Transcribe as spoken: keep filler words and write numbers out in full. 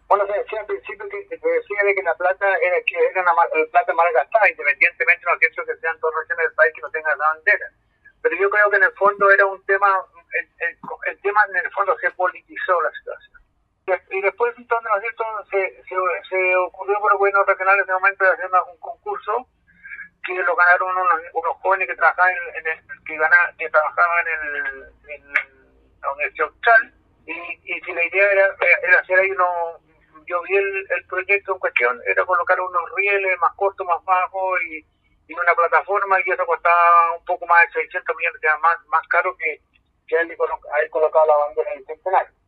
Bueno, se decía al principio que se decía de que la plata era, que era una mal- plata mal gastada, independientemente no pienso que sean todas regiones del país que no tengan la bandera. Pero yo creo que en el fondo era un tema, el, el, el tema en el fondo se politizó la situación. Y después entonces, ¿no es cierto? Se, se, se ocurrió por el gobierno regional en ese momento de hacer una, un concurso que lo ganaron unos, unos jóvenes que trabajaban en, en el, que, gana, que trabajaban en, el, en la Universidad Austral, y, y si la idea era, era hacer ahí unos, yo vi el, el proyecto en cuestión, era colocar unos rieles más cortos, más bajos, y, y una plataforma, y eso costaba un poco más de seiscientos millones, que era más, más caro que, que haber colocado la bandera del centenario.